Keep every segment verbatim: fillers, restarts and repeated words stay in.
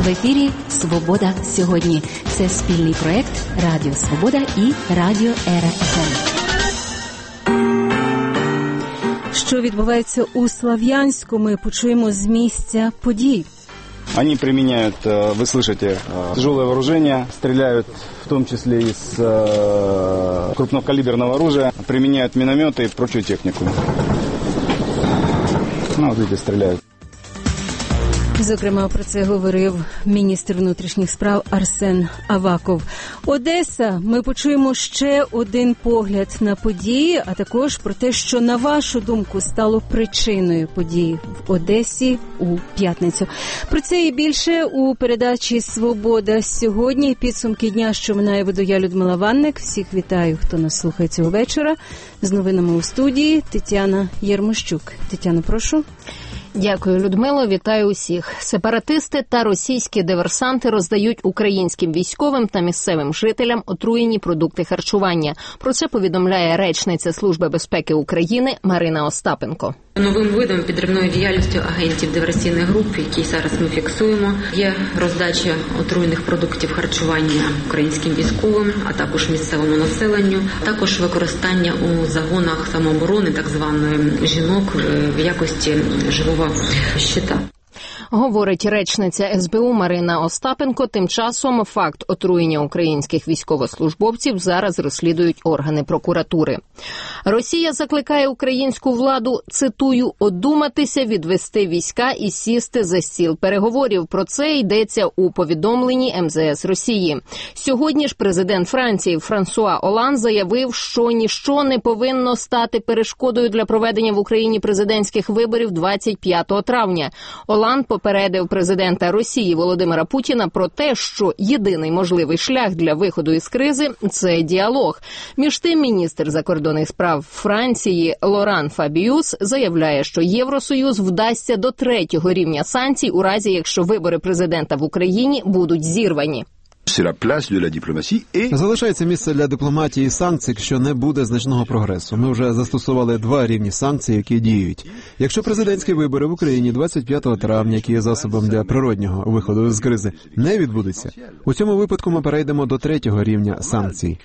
В ефірі «Свобода сьогодні». Це спільний проект Радіо Свобода і Радіо Ера еф ем. Що відбувається у Слов'янську, ми почуємо з місця подій. Они применяют, вы слышите, тяжелое вооружение, стреляют в том числе из крупнокалиберного оружия, применяют минометы и прочую технику. Ну, вот видите, стреляют. Зокрема, про це говорив міністр внутрішніх справ Арсен Аваков. Одеса. Ми почуємо ще один погляд на події, а також про те, що, на вашу думку, стало причиною подій в Одесі у п'ятницю. Про це і більше у передачі «Свобода сьогодні». Підсумки дня, що минає, веду я, Людмила Ванник. Всіх вітаю, хто нас слухає цього вечора. З новинами у студії Тетяна Єрмощук. Тетяна, прошу. Дякую, Людмило. Вітаю усіх. Сепаратисти та російські диверсанти роздають українським військовим та місцевим жителям отруєні продукти харчування. Про це повідомляє речниця Служби безпеки України Марина Остапенко. Новим видом підривної діяльності агентів диверсійних груп, які зараз ми фіксуємо, є роздача отруєних продуктів харчування українським військовим, а також місцевому населенню, також використання у загонах самооборони так званої жінок в якості живого щита. Говорить речниця ес бе у Марина Остапенко. Тим часом факт отруєння українських військовослужбовців зараз розслідують органи прокуратури. Росія закликає українську владу, цитую, «одуматися, відвести війська і сісти за стіл переговорів». Про це йдеться у повідомленні ем зе ес Росії. Сьогодні ж президент Франції Франсуа Оланд заявив, що ніщо не повинно стати перешкодою для проведення в Україні президентських виборів двадцять п'ятого травня. Оланд попередив президента Росії Володимира Путіна про те, що єдиний можливий шлях для виходу із кризи – це діалог. Між тим, міністр закордонних справ Франції Лоран Фабіус заявляє, що Євросоюз вдасться до третього рівня санкцій у разі, якщо вибори президента в Україні будуть зірвані. Залишається місце для дипломатії і санкцій, якщо не буде значного прогресу. Ми вже застосували два рівні санкцій, які діють. Якщо президентські вибори в Україні двадцять п'ятого травня, які є засобом для природнього виходу з кризи, не відбудеться, у цьому випадку ми перейдемо до третього рівня санкцій.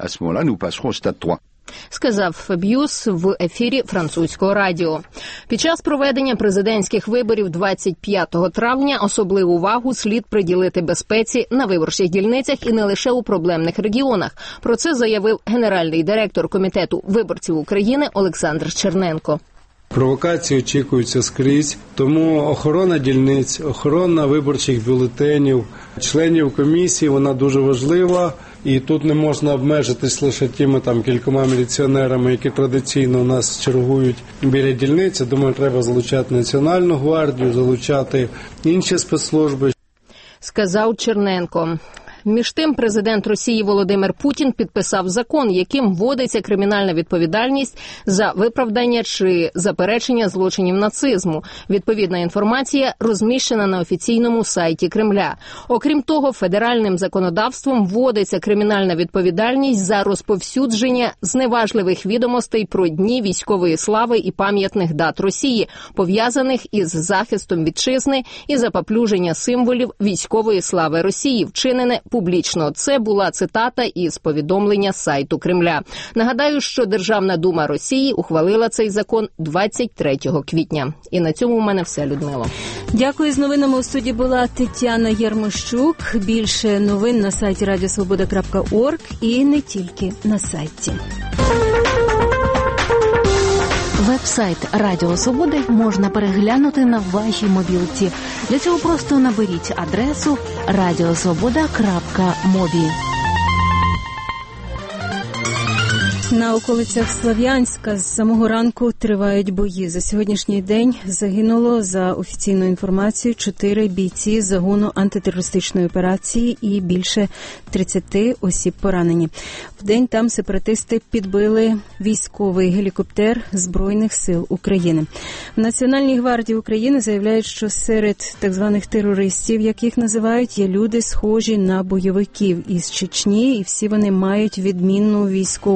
Сказав Фабіус в ефірі французького радіо. Під час проведення президентських виборів двадцять п'ятого травня особливу увагу слід приділити безпеці на виборчих дільницях і не лише у проблемних регіонах. Про це заявив генеральний директор Комітету виборців України Олександр Черненко. Провокації очікуються скрізь, тому охорона дільниць, охорона виборчих бюлетенів, членів комісії, вона дуже важлива. І тут не можна обмежитись лише тими там кількома міліціонерами, які традиційно у нас чергують біля дільниці. Думаю, треба залучати Національну гвардію, залучати інші спецслужби. Сказав Черненко. Між тим, президент Росії Володимир Путін підписав закон, яким вводиться кримінальна відповідальність за виправдання чи заперечення злочинів нацизму. Відповідна інформація розміщена на офіційному сайті Кремля. Окрім того, федеральним законодавством вводиться кримінальна відповідальність за розповсюдження зневажливих відомостей про дні військової слави і пам'ятних дат Росії, пов'язаних із захистом вітчизни і за поплюження символів військової слави Росії, вчинене публічно. Це була цитата із повідомлення сайту Кремля. Нагадаю, що Державна дума Росії ухвалила цей закон двадцять третього квітня. І на цьому у мене все, Людмило. Дякую. З новинами у студії була Тетяна Єрмощук. Більше новин на сайті радіо свобода крапка орг і не тільки на сайті. Веб-сайт Радіо Свободи можна переглянути на вашій мобілці. Для цього просто наберіть адресу радіосвобода крапка мобі. На околицях Слов'янська з самого ранку тривають бої. За сьогоднішній день загинуло, за офіційною інформацією, чотири бійці загону антитерористичної операції і більше тридцять осіб поранені. Вдень там сепаратисти підбили військовий гелікоптер Збройних сил України. В Національній гвардії України заявляють, що серед так званих терористів, як їх називають, є люди, схожі на бойовиків із Чечні, і всі вони мають відмінну військову підготовку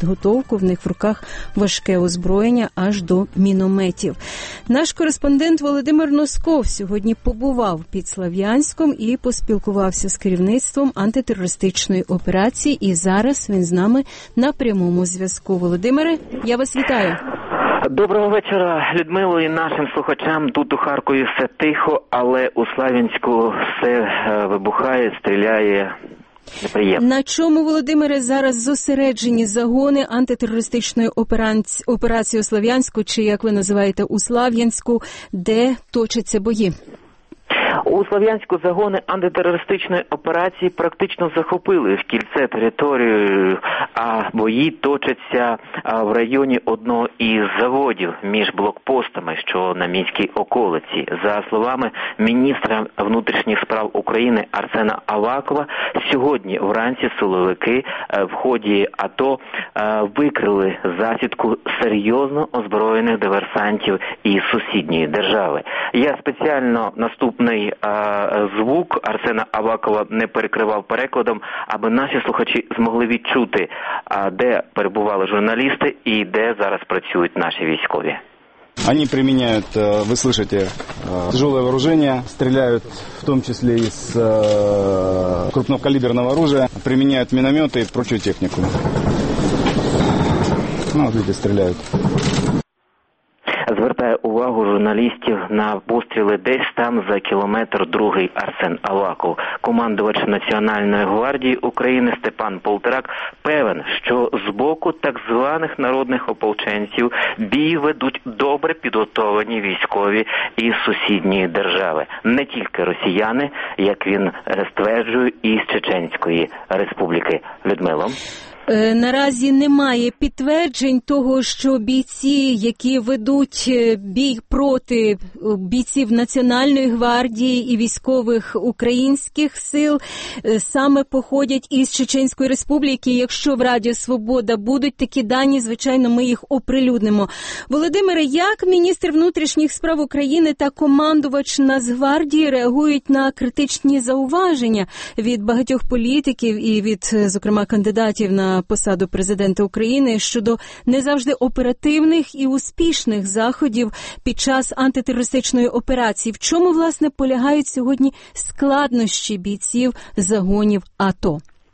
підготовку, в них в руках важке озброєння аж до мінометів. Наш кореспондент Володимир Носков сьогодні побував під Слов'янськом і поспілкувався з керівництвом антитерористичної операції, і зараз він з нами на прямому зв'язку. Володимире, я вас вітаю. Доброго вечора, Людмило, і нашим слухачам. Тут у Харкові все тихо, але у Слов'янську все вибухає, стріляє. Неприємно. На чому, Володимире, зараз зосереджені загони антитерористичної операції у Слов'янську, чи, як ви називаєте, у Слов'янську, де точаться бої? У Слов'янську загони антитерористичної операції практично захопили в кільце територію, а бої точаться в районі одного із заводів між блокпостами, що на Мінській околиці. За словами міністра внутрішніх справ України Арсена Авакова, сьогодні вранці силовики в ході АТО викрили засідку серйозно озброєних диверсантів із сусідньої держави. Я спеціально наступний звук Арсена Авакова не перекривав перекладом, аби наші слухачі змогли відчути, де перебували журналісти и де зараз працюють наши військові. Они применяют, вы слышите, тяжелое вооружение, стреляют в том числе из крупнокалиберного оружия, применяют минометы и прочую технику. Ну, вот видите, стреляют. Звертає увагу журналістів на постріли десь там за кілометр другий Арсен Аваков. Командувач Національної гвардії України Степан Полторак певен, що з боку так званих народних ополченців бій ведуть добре підготовлені військові із сусідньої держави. Не тільки росіяни, як він стверджує, із Чеченської республіки. Людмило? Наразі немає підтверджень того, що бійці, які ведуть бій проти бійців Національної гвардії і військових українських сил, саме походять із Чеченської республіки. Якщо в Радіо Свобода будуть такі дані, звичайно, ми їх оприлюднимо. Володимире, як міністр внутрішніх справ України та командувач Нацгвардії реагують на критичні зауваження від багатьох політиків і від, зокрема, кандидатів на посаду президента України щодо не завжди оперативних і успішних заходів під час антитерористичної операції? В чому, власне, полягають сьогодні складнощі бійців загонів АТО?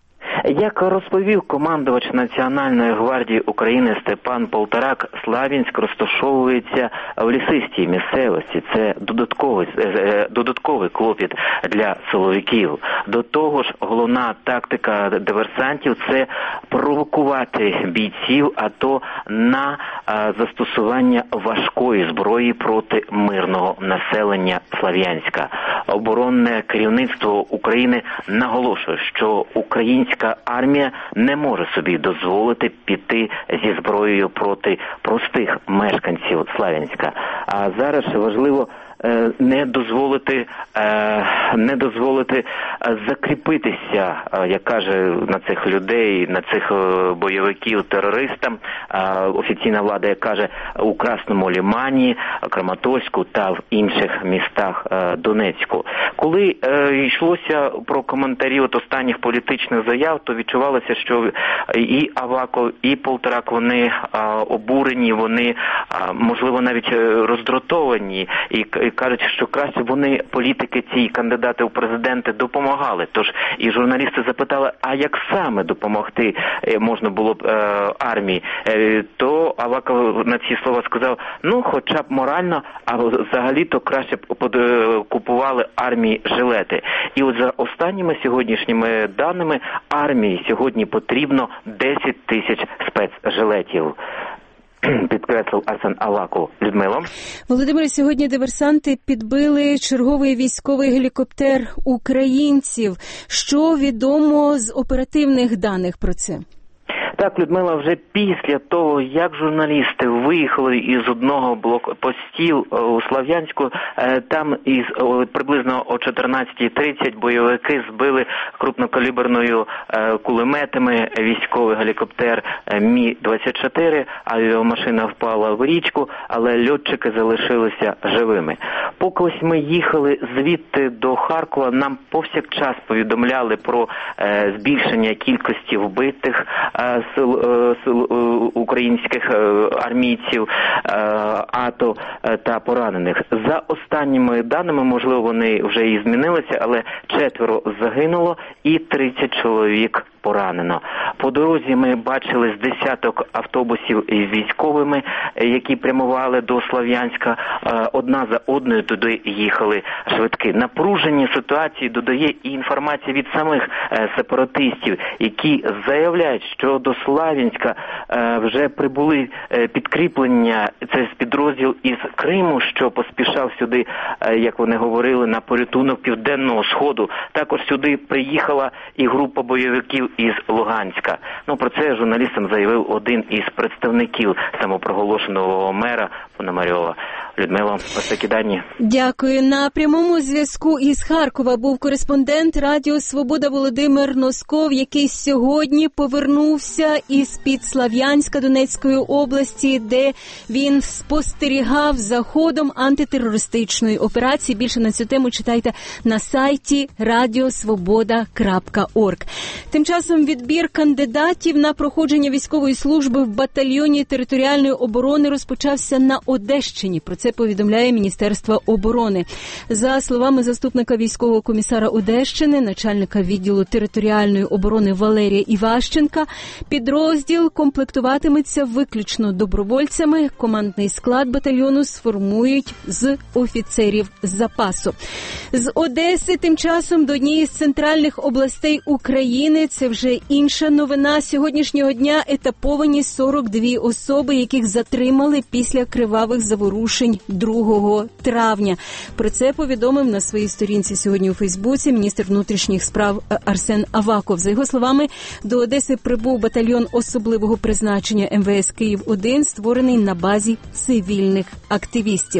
Як розповів командувач Національної гвардії України Степан Полторак, Слов'янськ розташовується в лісистій місцевості. Це додатковий, додатковий клопіт для силовиків. До того ж, головна тактика диверсантів – це провокувати бійців АТО на застосування важкої зброї проти мирного населення Слов'янська. Оборонне керівництво України наголошує, що українська армія не може собі дозволити піти зі зброєю проти простих мешканців Слов'янська. А зараз важливо не дозволити, не дозволити закріпитися, як каже, на цих людей, на цих бойовиків терористам. Офіційна влада каже у Красному Лимані, Краматорську та в інших містах Донецьку. Коли йшлося про коментарі от останніх політичних заяв, то відчувалося, що і Аваков, і Полторак, вони обурені, вони, можливо, навіть роздратовані і кажуть, що краще вони, політики, ці кандидати у президенти, допомагали. Тож і журналісти запитали, а як саме допомогти можна було б е, армії? Е, то Аваков на ці слова сказав, ну, хоча б морально, а взагалі-то краще б купували армії жилети. І от за останніми сьогоднішніми даними, армії сьогодні потрібно десять тисяч спецжилетів. Підкреслив Арсен Аваков. Людмило? Володимире, сьогодні диверсанти підбили черговий військовий гелікоптер українців. Що відомо з оперативних даних про це? Так, Людмила, вже після того, як журналісти виїхали із одного блокпостів у Слов'янську, там із приблизно о чотирнадцятій тридцять бойовики збили крупнокаліберною кулеметами військовий гелікоптер Мі двадцять чотири, авіамашина впала в річку, але льотчики залишилися живими. Поки ось ми їхали звідти до Харкова, нам повсякчас повідомляли про е, збільшення кількості вбитих е, сил, е, сил е, українських е, армійців, е, АТО е, та поранених. За останніми даними, можливо, вони вже і змінилися, але четверо загинуло і тридцять чоловік поранено. По дорозі ми бачили з десяток автобусів із військовими, які прямували до Слов'янська. Одна за одною туди їхали швидки. Напружені ситуації додає і інформація від самих сепаратистів, які заявляють, що до Слов'янська вже прибули підкріплення, це підрозділ із Криму, що поспішав сюди, як вони говорили, на порятунок Південного Сходу. Також сюди приїхала і група бойовиків із Луганська. Ну, про це журналістам заявив один із представників самопроголошеного мера Пономарьова. Людмила, ось такі дані. Дякую. На прямому зв'язку із Харкова був кореспондент Радіо Свобода Володимир Носков, який сьогодні повернувся із-під Слов'янська Донецької області, де він спостерігав за ходом антитерористичної операції. Більше на цю тему читайте на сайті радіосвобода крапка орг. Тим часом відбір кандидатів на проходження військової служби в батальйоні територіальної оборони розпочався на Одещині. Про це повідомляє Міністерство оборони. За словами заступника військового комісара Одещини, начальника відділу територіальної оборони Валерія Іващенка, підрозділ комплектуватиметься виключно добровольцями. Командний склад батальйону сформують з офіцерів запасу. З Одеси тим часом до однієї з центральних областей України, це вже інша новина, сьогоднішнього дня етаповані сорок дві особи, яких затримали після кривавих заворушень другого травня. Про це повідомив на своїй сторінці сьогодні у Фейсбуці міністр внутрішніх справ Арсен Аваков. За його словами, до Одеси прибув батальйон особливого призначення ем ве ес Київ один, створений на базі цивільних активістів.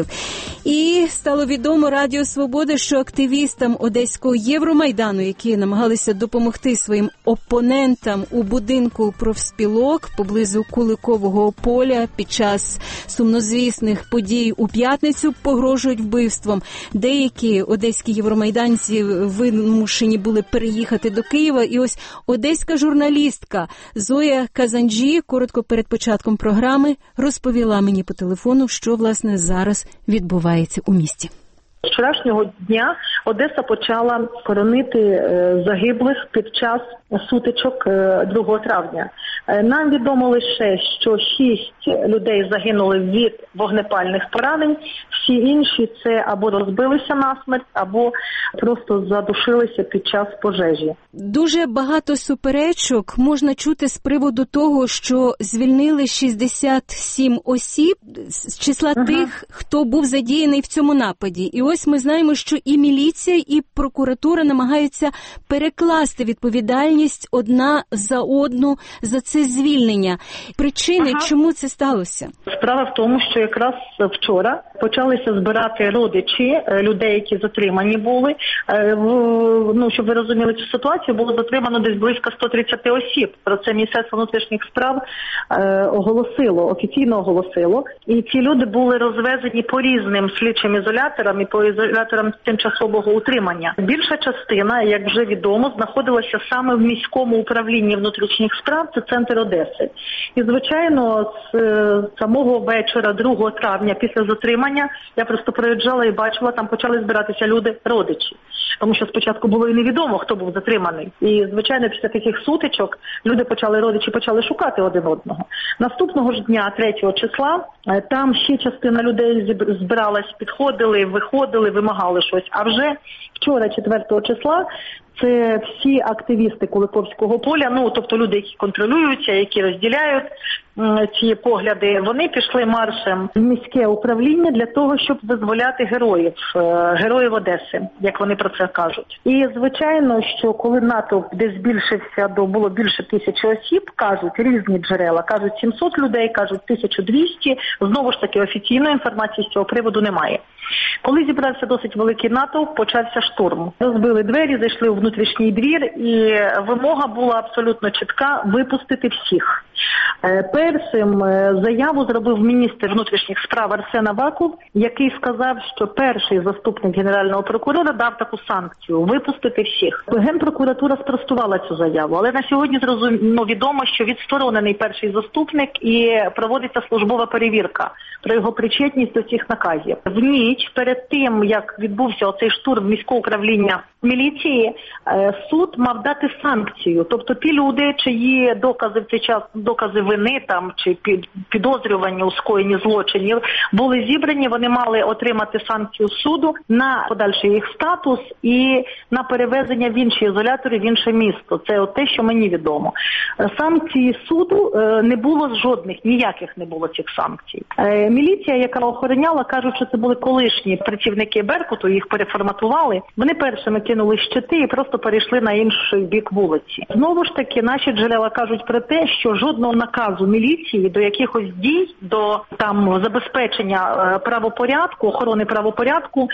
І стало відомо Радіо Свобода, що активістам Одеського Євромайдану, які намагалися допомогти своїм опонентам у будинку профспілок поблизу Куликового поля під час сумнозвісних подій у п'ятницю, погрожують вбивством. Деякі одеські євромайданці вимушені були переїхати до Києва. І ось одеська журналістка Зоя Казанджі коротко перед початком програми розповіла мені по телефону, що, власне, зараз відбувається у місті. З вчорашнього дня Одеса почала хоронити загиблих під час сутичок другого травня. Нам відомо лише, що шість людей загинули від вогнепальних поранень, всі інші це або розбилися насмерть, або просто задушилися під час пожежі. Дуже багато суперечок можна чути з приводу того, що звільнили шістдесят сім осіб з числа uh-huh. тих, хто був задіяний в цьому нападі. І ось ми знаємо, що і міліція, і прокуратура намагаються перекласти відповідальність одна за одну за це звільнення. Причини, ага. чому це сталося? Справа в тому, що якраз вчора почалися збирати родичі людей, які затримані були. Ну, щоб ви розуміли цю ситуацію, було затримано десь близько сто тридцять осіб. Про це Міністерство внутрішніх справ оголосило, офіційно оголосило. І ці люди були розвезені по різним слідчим ізоляторам і по ізоляторам тимчасового утримання. Більша частина, як вже відомо, знаходилася саме в міському управлінні внутрішніх справ, це центр Одеси. І, звичайно, з самого вечора, другого травня, після затримання, я просто проїжджала і бачила, там почали збиратися люди, родичі. Тому що спочатку було і невідомо, хто був затриманий. І, звичайно, після таких сутичок люди почали, родичі почали шукати один одного. Наступного ж дня, третього числа, там ще частина людей збиралась, підходили, виходили, вимагали щось. А вже вчора, четвертого числа, це всі активісти Куликовського поля, ну, тобто люди, які контролюються, які розділяють м, ці погляди, вони пішли маршем в міське управління для того, щоб визволяти героїв, е, героїв Одеси, як вони про це кажуть. І, звичайно, що коли натовп десь збільшився, до було більше тисячі осіб, кажуть різні джерела, кажуть сімсот людей, кажуть тисяча двісті, знову ж таки офіційної інформації з цього приводу немає. Коли зібрався досить великий натовп, почався штурм. Розбили двері, зайшли у внутрішній двір, і вимога була абсолютно чітка – випустити всіх. Першим заяву зробив міністр внутрішніх справ Арсен Аваков, який сказав, що перший заступник генерального прокурора дав таку санкцію – випустити всіх. Генпрокуратура спростувала цю заяву, але на сьогодні зрозуміло, відомо, що відсторонений перший заступник і проводиться службова перевірка про його причетність до цих наказів. В ніч перед тим, як відбувся оцей штурм міського управління міліції, суд мав дати санкцію. Тобто ті люди, чиї докази в цей час, докази вини там чи підозрювання у скоєнні злочинів були зібрані, вони мали отримати санкцію суду на подальший їх статус і на перевезення в інші ізолятори, в інше місто. Це от те, що мені відомо. Санкції суду не було жодних, ніяких не було цих санкцій. Міліція, яка охороняла, кажуть, що це були колишні працівники Беркуту, їх переформатували. Вони першими кинули щити і просто перейшли на інший бік вулиці. Знову ж таки, наші джерела кажуть про те, що жодного наказу міліції до якихось дій, до там забезпечення правопорядку, охорони правопорядку,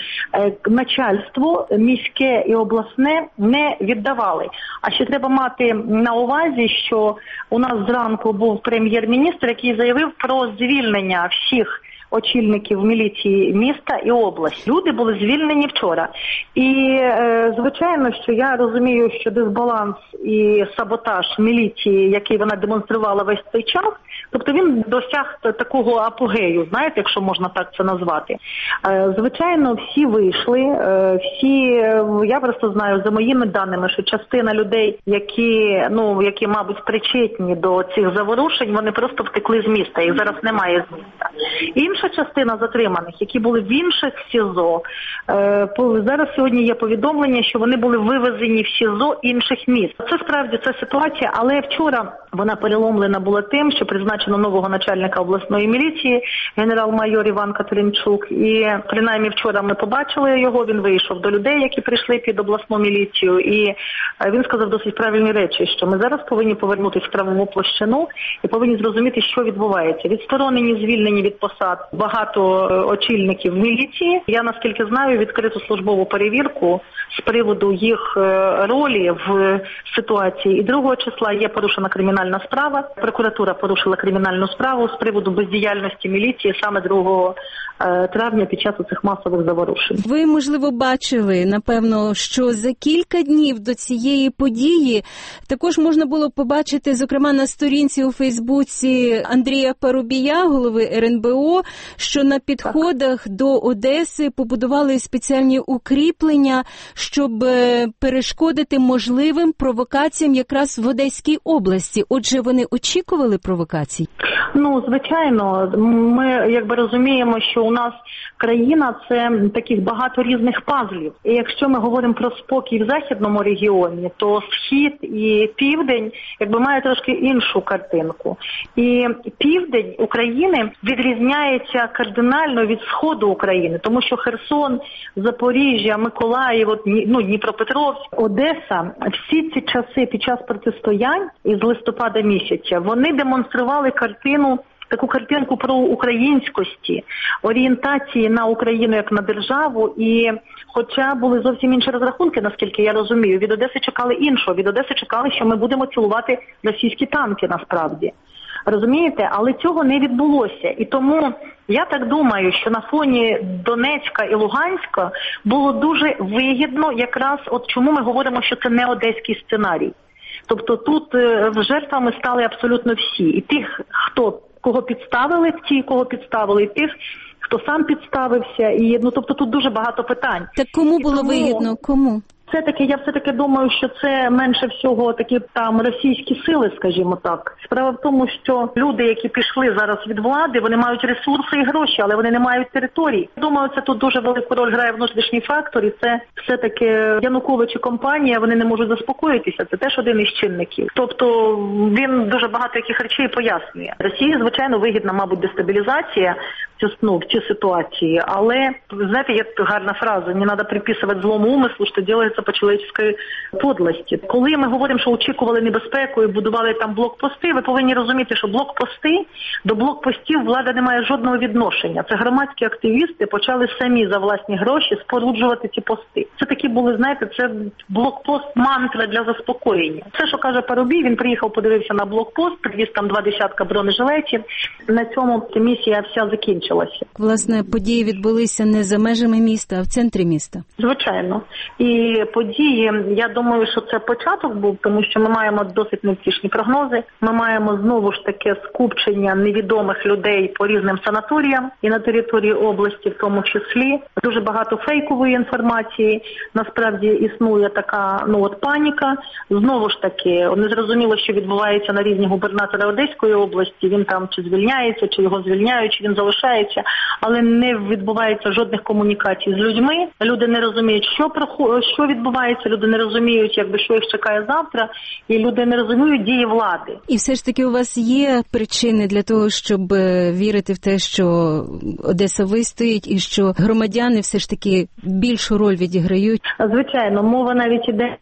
начальство міське і обласне не віддавали. А ще треба мати на увазі, що у нас зранку був прем'єр-міністр, який заявив про звільнення всіх очільників міліції міста і області. Люди були звільнені вчора. І, е, звичайно, що я розумію, що дисбаланс і саботаж міліції, який вона демонструвала весь цей час, тобто він досяг такого апогею, знаєте, якщо можна так це назвати. Е, звичайно, всі вийшли, е, всі, я просто знаю за моїми даними, що частина людей, які, ну, які, мабуть, причетні до цих заворушень, вони просто втекли з міста, їх зараз немає з міста. Інша частина затриманих, які були в інших СІЗО, е, зараз сьогодні є повідомлення, що вони були вивезені в СІЗО інших міст. Це справді ця ситуація, але вчора вона переломлена була тим, що призначено нового начальника обласної міліції, генерал-майор Іван Катеринчук, і принаймні вчора ми побачили його, він вийшов до людей, які прийшли під обласну міліцію, і він сказав досить правильні речі, що ми зараз повинні повернутися в правову площину і повинні зрозуміти, що відбувається. Відсторонені, звільнені від посад багато очільників міліції. Я, наскільки знаю, відкриту службову перевірку з приводу їх ролі в ситуації. І другого числа є порушена кримінальна справа. Прокуратура порушила кримінальну справу з приводу бездіяльності міліції саме другого травня під час цих масових заворушень. Ви, можливо, бачили, напевно, що за кілька днів до цієї події також можна було побачити, зокрема, на сторінці у Фейсбуці Андрія Парубія, голови ер ен бе о, що на підходах до Одеси побудували спеціальні укріплення, щоб перешкодити можливим провокаціям якраз в Одеській області. Отже, вони очікували провокацій? Ну, звичайно. Ми, якби, розуміємо, що у нас країна – це таких багато різних пазлів. І якщо ми говоримо про спокій в західному регіоні, то схід і південь, якби, має трошки іншу картинку. І південь України відрізняється кардинально від сходу України, тому що Херсон, Запоріжжя, Миколаїв, ну, Дніпропетровськ, Одеса, всі ці часи під час протистоянь із листопада місяця, вони демонстрували картину, таку картинку про українськості, орієнтації на Україну як на державу, і хоча були зовсім інші розрахунки, наскільки я розумію, від Одеси чекали іншого, від Одеси чекали, що ми будемо цілувати російські танки насправді. Розумієте? Але цього не відбулося. І тому я так думаю, що на фоні Донецька і Луганська було дуже вигідно якраз, от чому ми говоримо, що це не одеський сценарій. Тобто тут жертвами стали абсолютно всі. І тих, хто кого підставили, ті, кого підставили, і тих, хто сам підставився. І, ну, тобто тут дуже багато питань. Так кому було тому... вигідно? Кому? Все-таки, я все-таки думаю, що це менше всього такі там російські сили, скажімо так. Справа в тому, що люди, які пішли зараз від влади, вони мають ресурси і гроші, але вони не мають територій. Думаю, це тут дуже велику роль грає внутрішній фактор, і це все-таки Янукович і компанія, вони не можуть заспокоїтися. Це теж один із чинників. Тобто він дуже багато яких речей пояснює. Росії, звичайно, вигідна, мабуть, дестабілізація в ну, в цій ситуації. Але, знаєте, є гарна фраза, не треба приписувати злому умислу, що робиться по чоловічській подлості. Коли ми говоримо, що очікували небезпеку і будували там блокпости, ви повинні розуміти, що блокпости, до блокпостів влада не має жодного відношення. Це громадські активісти почали самі за власні гроші споруджувати ці пости. Це такі були, знаєте, це блокпост мантра для заспокоєння. Все, що каже Парубій, він приїхав, подивився на блокпост, привіз там два десятка бронежилетів. На цьому місія вся закінчилася. Власне, події відбулися не за межами міста, а в центрі міста. Звичайно. І події, я думаю, що це початок був, тому що ми маємо досить невтішні прогнози. Ми маємо знову ж таке скупчення невідомих людей по різним санаторіям і на території області в тому числі. Дуже багато фейкової інформації. Насправді існує така, ну от паніка. Знову ж таки, не зрозуміло, що відбувається на рівні губернатора Одеської області. Він там чи звільняється, чи його звільняють, чи він залишається. Але не відбувається жодних комунікацій з людьми. Люди не розуміють, що що відбувається. Люди не розуміють, якби що їх чекає завтра. І люди не розуміють дії влади. І все ж таки у вас є причини для того, щоб вірити в те, що Одеса вистоїть і що громадяни все ж таки більшу роль відіграють? Звичайно, мова навіть іде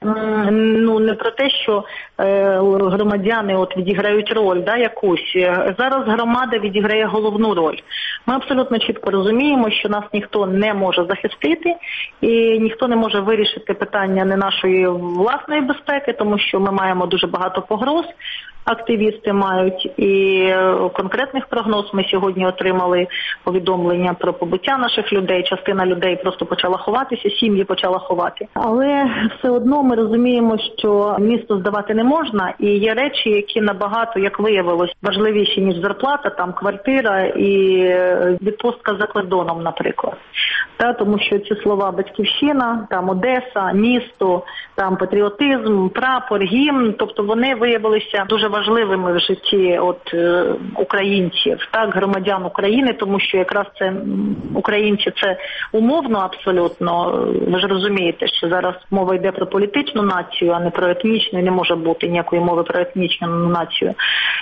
ну не про те, що е, громадяни от відіграють роль, да, якусь. Зараз громада відіграє головну роль. Ми абсолютно чітко розуміємо, що нас ніхто не може захистити і ніхто не може вирішити питання не нашої власної безпеки, тому що ми маємо дуже багато погроз. Активісти мають і конкретних прогноз. Ми сьогодні отримали повідомлення про побиття наших людей. Частина людей просто почала ховатися, сім'ї почала ховати. Але все одно ми розуміємо, що місто здавати не можна. І є речі, які набагато, як виявилось, важливіші, ніж зарплата, там квартира і відпустка за кордоном, наприклад. Та, тому що ці слова «батьківщина», там Одеса, місто, там патріотизм, прапор, гімн, тобто вони виявилися дуже важливими в житті от е, українців, так, громадян України, тому що якраз це українці це умовно абсолютно. Ви ж розумієте, що зараз мова йде про політичну націю, а не про етнічну, і не може бути ніякої мови про етнічну націю.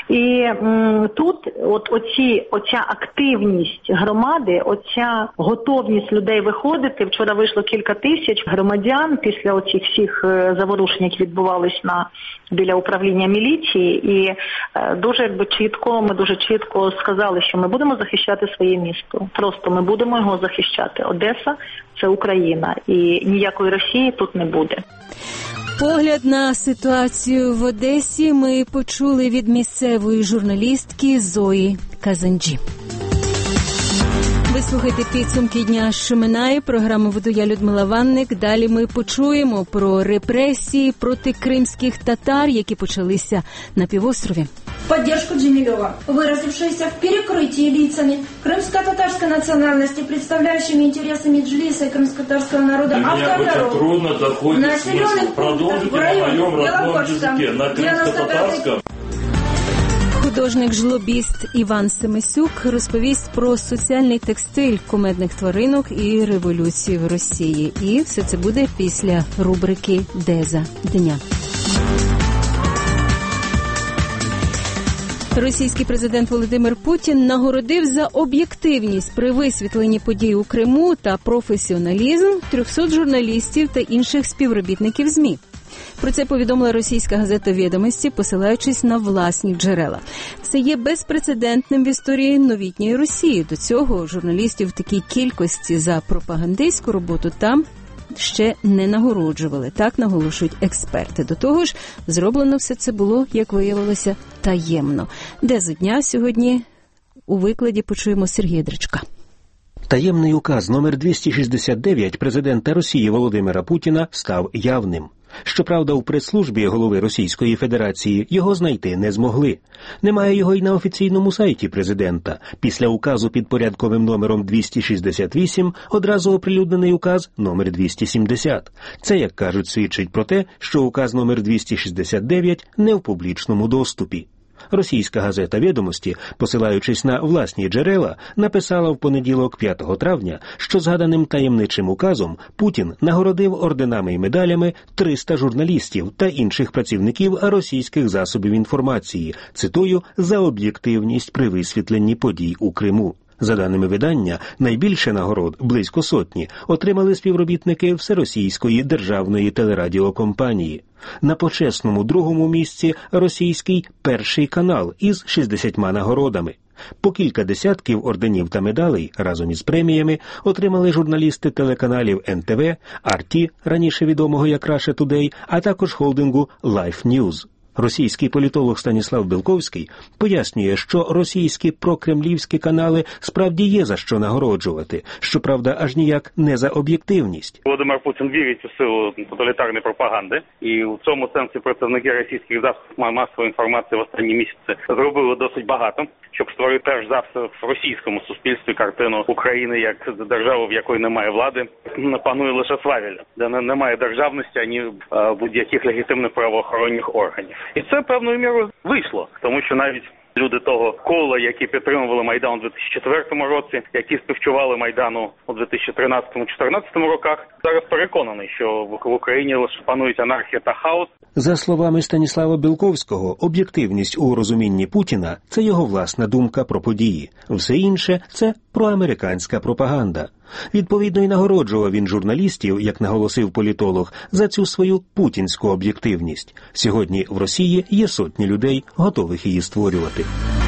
І м, тут от оці, оця активність громади, оця готовність людей виходити. Вчора вийшло кілька тисяч громадян після оцих всіх заворушень, які відбувались на біля управління міліції, і е, дуже якби чітко, ми дуже чітко сказали, що ми будемо захищати своє місто. Просто ми будемо його захищати. Одеса – це Україна, і ніякої Росії тут не буде. Погляд на ситуацію в Одесі ми почули від місцевої журналістки Зої Казанджі. Ви слухаєте підсумки дня, що минає. Програму веду я, Людмила Ванник. Далі ми почуємо про репресії проти кримських татар, які почалися на півострові. Поддержку Джемилева, выразившуюся в перекрытии лицами крымско-татарской национальности, представляющими интересы Меджлиса и крымско-татарского народа, авторов, трудно доходит населенных пунктов в районе Белогорска, девяносто. Художник-жлобіст Іван Семисюк розповість про соціальний текстиль кумедних тваринок і революцію в Росії. І все це буде після рубрики «Деза дня». Російський президент Володимир Путін нагородив за об'єктивність при висвітленні подій у Криму та професіоналізм трьохсот журналістів та інших співробітників ЗМІ. Про це повідомила російська газета «Відомості», посилаючись на власні джерела. Це є безпрецедентним в історії новітньої Росії. До цього журналістів в такій кількості за пропагандистську роботу там ще не нагороджували. Так наголошують експерти. До того ж, зроблено все це було, як виявилося, таємно. Де за дня сьогодні у викладі почуємо Сергія Дричка. Таємний указ номер двісті шістдесят дев'ять президента Росії Володимира Путіна став явним. Щоправда, у прес-службі голови Російської Федерації його знайти не змогли. Немає його й на офіційному сайті президента. Після указу під порядковим номером двісті шістдесят вісім одразу оприлюднений указ номер двісті сімдесят. Це, як кажуть, свідчить про те, що указ номер двісті шістдесят дев'ять не в публічному доступі. Російська газета «Відомості», посилаючись на власні джерела, написала в понеділок п'ятого травня, що згаданим таємничим указом Путін нагородив орденами і медалями триста журналістів та інших працівників російських засобів інформації, цитую, за об'єктивність при висвітленні подій у Криму. За даними видання, найбільше нагород, близько сотні, отримали співробітники Всеросійської державної телерадіокомпанії. На почесному другому місці російський «Перший канал» із шістдесятьма нагородами. По кілька десятків орденів та медалей разом із преміями отримали журналісти телеканалів ен те ве, ар ті, раніше відомого як Russia Today, а також холдингу Life News. Російський політолог Станіслав Білковський пояснює, що російські прокремлівські канали справді є за що нагороджувати, щоправда, аж ніяк не за об'єктивність. Володимир Путін вірить у силу тоталітарної пропаганди, і в цьому сенсі представники російських засобів масової інформації в останні місяці зробили досить багато, щоб створити перш за все в російському суспільстві картину України як держави, в якої немає влади, панує лише свавілля, де немає державності, ані будь-яких легітимних правоохоронних органів. І це певною мірою вийшло, тому що навіть люди того кола, які підтримували Майдан у дві тисячі четвертому році, які співчували Майдану у дві тисячі тринадцятому-чотирнадцятому роках, зараз переконаний, що в Україні лише панують анархія та хаос. За словами Станіслава Білковського, об'єктивність у розумінні Путіна – це його власна думка про події. Все інше – це проамериканська пропаганда. Відповідно, й нагороджував він журналістів, як наголосив політолог, за цю свою путінську об'єктивність. Сьогодні в Росії є сотні людей, готових її створювати.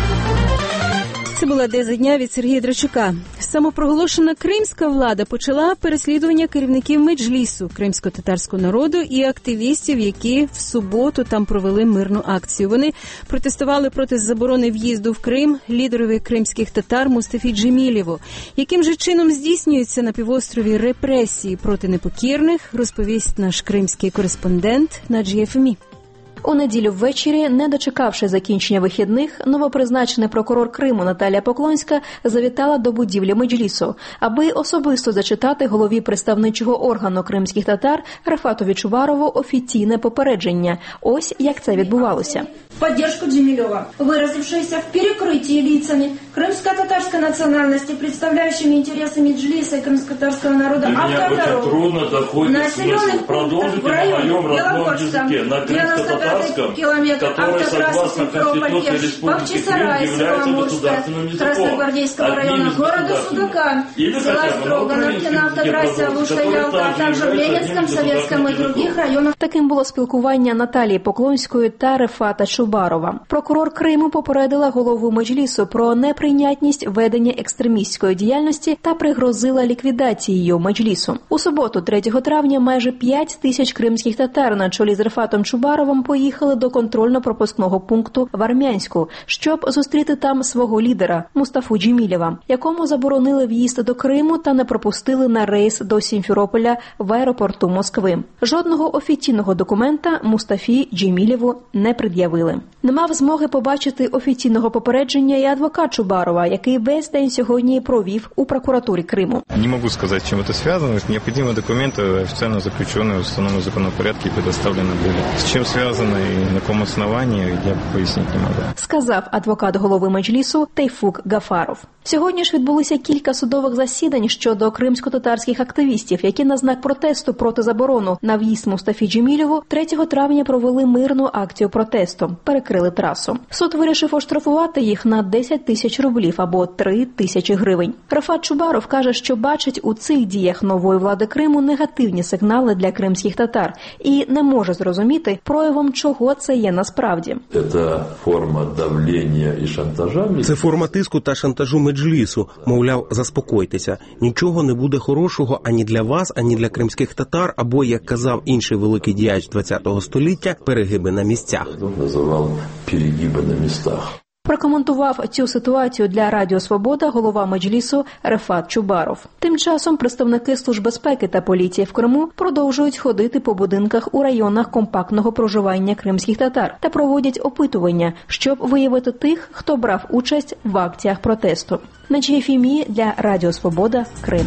Це була «Деза дня» від Сергія Драчука. Самопроголошена кримська влада почала переслідування керівників меджлісу кримсько-татарського народу і активістів, які в суботу там провели мирну акцію. Вони протестували проти заборони в'їзду в Крим лідерові кримських татар Мустафі Джемілєву. Яким же чином здійснюються на півострові репресії проти непокірних, розповість наш кримський кореспондент Наджія Фемі. У неділю ввечері, не дочекавши закінчення вихідних, новопризначений прокурор Криму Наталія Поклонська завітала до будівлі меджлісу, аби особисто зачитати голові представничого органу кримських татар Рефатові Чубарову офіційне попередження. Ось як це відбувалося. Поддержку Джемилева, выразившуюся в перекрытии лицами крымско-татарской национальности, представляющими интересы меджлиса и крымско-татарского народа, авторов, населенных пунктов в районе Белогорска, девяносто пятый километр, автотрассы Симферополь-Керчь, Бахчисарай, Село-Амурское, Красногвардейского района, города Судака, села Строгановки на автотрассе Алушта-Ялта, а также в Ленинском, Советском и других районах. Таким було спілкування Наталії Поклонської та Рефата Чубарова. Прокурор Криму попередила голову меджлісу про неприйнятність ведення екстремістської діяльності та пригрозила ліквідацією меджлісу. У суботу, третього травня, майже п'ять тисяч кримських татар на чолі з Рефатом Чубаровим поїхали до контрольно-пропускного пункту в Армянську, щоб зустріти там свого лідера Мустафу Джемілєва, якому заборонили в'їзд до Криму та не пропустили на рейс до Сімферополя в аеропорту Москви. Жодного офіційного документа Мустафі Джемілєву не пред'явили. Не мав змоги побачити офіційного попередження і адвокат Чубарова, який весь день сьогодні провів у прокуратурі Криму. Не можу сказати, чим це зв'язано. Необхідні документи офіційно заключені в установленому законному порядку і предоставлені були. З чим зв'язано і на якому основанні, я пояснити не можу. Сказав адвокат голови меджлісу Тейфук Гафаров. Сьогодні ж відбулося кілька судових засідань щодо кримсько-татарських активістів, які на знак протесту проти заборону на в'їзд Мустафі Джемілєву третього травня провели мирну акцію протесту, перекрили трасу. Суд вирішив оштрафувати їх на десять тисяч рублів або три тисячі гривень. Рефат Чубаров каже, що бачить у цих діях нової влади Криму негативні сигнали для кримських татар і не може зрозуміти, проявом чого це є насправді. Це форма давлення і шантажа. Це форма тиску та шантажу меджлісу. Мовляв, заспокойтеся. Нічого не буде хорошого ані для вас, ані для кримських татар, або, як казав інший великий діяч ХХ століття, перегиби на місцях. Називав перегиби на місцях. Прокоментував цю ситуацію для Радіо Свобода голова меджлісу Рефат Чубаров. Тим часом представники Служб безпеки та поліції в Криму продовжують ходити по будинках у районах компактного проживання кримських татар та проводять опитування, щоб виявити тих, хто брав участь в акціях протесту. Наджія Фемі для Радіо Свобода, Крим.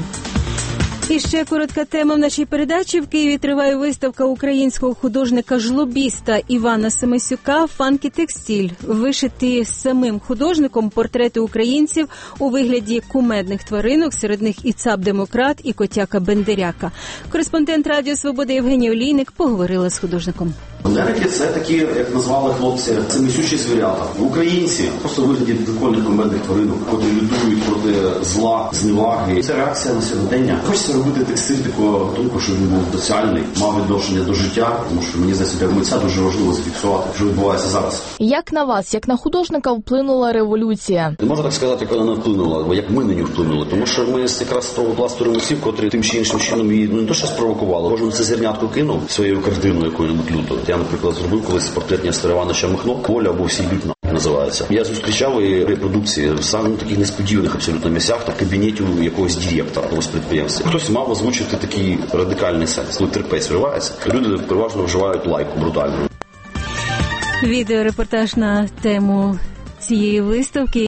І ще коротка тема в нашій передачі. В Києві триває виставка українського художника-жлобіста Івана Семисюка «Фанкі Текстиль». Вишиті самим художником портрети українців у вигляді кумедних тваринок, серед них і цап-демократ, і котяка Бендеряка. Кореспондент Радіо Свобода Євгенія Олійник поговорила з художником. Бандерики – це такі, як назвали хлопці, це несючі звірята. Українці просто в вигляді дикольних комедних тваринок, котрі лютують проти зла, зневаги. Це реакція на сьогодення. Хочеться робити текстиль такого тонко, щоб він був соціальний, мав відношення до життя, тому що мені здається, як митця дуже важливо зафіксувати, що відбувається зараз. Як на вас, як на художника, вплинула революція? Не можна так сказати, як вона не вплинула, бо як ми на нього вплинули. Тому що ми якраз з того пласту ремесів, котрі тим чи іншим чином її ну, не то що спровокували. Кожен це зернятко кинув своєю картиною якою-небудь лютою. Я, наприклад, зробив колись портрет Нестора Івановича Махно, «Воля» або «Всі лютна» називається. Я зустрічав і репродукції в самих таких несподіваних абсолютно місцях, в кабінеті якогось директора якогось підприємства. Хтось мав озвучити такий радикальний сенс. Коли терпець вривається, люди переважно вживають лайку брутальну. Відеорепортаж на тему цієї виставки.